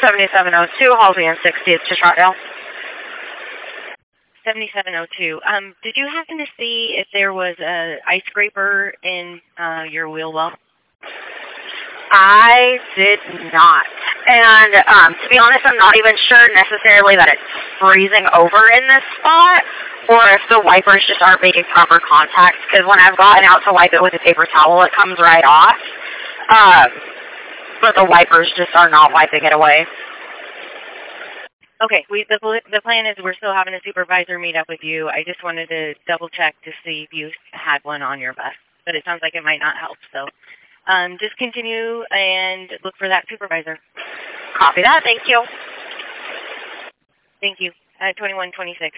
7702, Halsey and 60th to Troutdale. 7702. Did you happen to see if there was a ice scraper in your wheel well? I did not. And to be honest, I'm not even sure necessarily that it's freezing over in this spot or if the wipers just aren't making proper contact, because when I've gotten out to wipe it with a paper towel, it comes right off. But the wipers just are not wiping it away. Okay, the plan is we're still having a supervisor meet up with you. I just wanted to double check to see if you had one on your bus, but it sounds like it might not help. So just continue and look for that supervisor. Copy that. Thank you. Thank you. 2126.